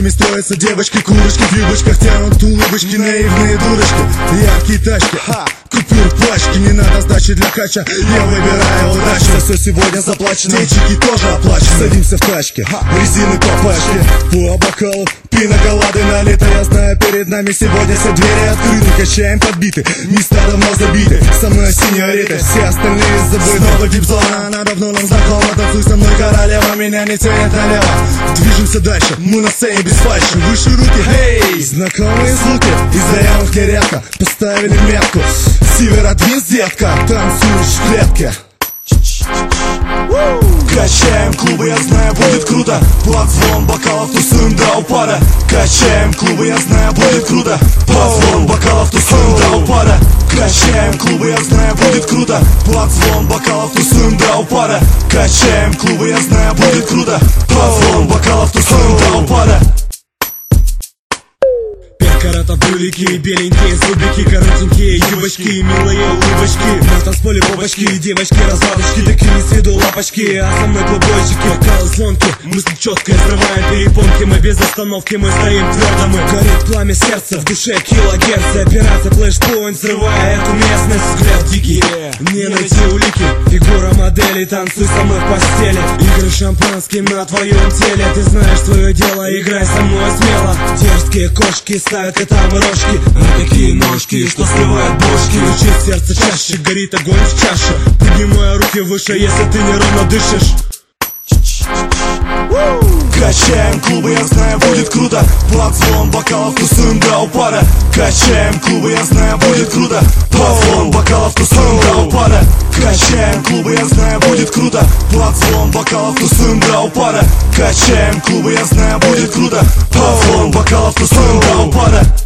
Кучками строятся девочки, курочки в юбочках тянут улыбочки, наивные дурочки. Яркие тачки, купюр пачки, не надо сдачи для кача, я выбираю удачу. За все сегодня заплачено, денчики тоже оплачены. Садимся в тачки, резины по пачке, по бокалу пина-колады налито. Я знаю, перед нами сегодня все двери открыты. Качаем подбиты, места давно забиты. Со мной синьориты, все остальные забыты. Снова вип-зона, она давно нам знакома. Танцуй со мной, королева, меня не тянет налево. Движемся дальше, мы на сцене без фальши. Выше руки, эй, знакомые звуки. Из заявок нередко поставили метку. Северодвинск, детка, танцуешь в клетке. Качаем клубы, я знаю, будет круто. Под звон бокалов тусуем до упада. Качаем клубы, я знаю, будет круто. Под звон бокалов тусуем до упада. Качаем клубы, я знаю, будет круто. Под звон бокалов тусуем до упада. Качаем клубы, я знаю, будет круто. Под звон бокалов тусуем до упада. Карата булики, беленькие зубики, коротенькие юбочки, милые улыбочки. На танцполе бабочки, девочки, раздаточки, такие с виду лапочки, а со мной клубочки. Бокалы звонки, мысли четко срываем перепонки. Мы без остановки, мы стоим твердо, мы горит пламя сердца, в душе килогерцы. Операция Flashpoint, взрывая эту местность. Взгляд дикий, не найти улики. Фигура модели, танцуй со мной в постели. Игры шампанским на твоем теле. Ты знаешь свое дело, играй со мной смело. Дерзкие кошки ставят там рожки, а такие ножки, что срывают бошки. Учит сердце чаще, горит огонь в чаше. Поднимая руки выше, если ты неровно дышишь. Качаем клубы, я знаю, будет круто. Под звон бокалов тусуем до упада. Качаем клубы, я знаю, будет круто. Под звон бокалов тусуем до упада. Качаем клубы, я знаю, будет круто. Под звон бокалов тусуем до упада. Качаем клубы, я знаю, будет круто. Под звон бокалов тусуем до упада.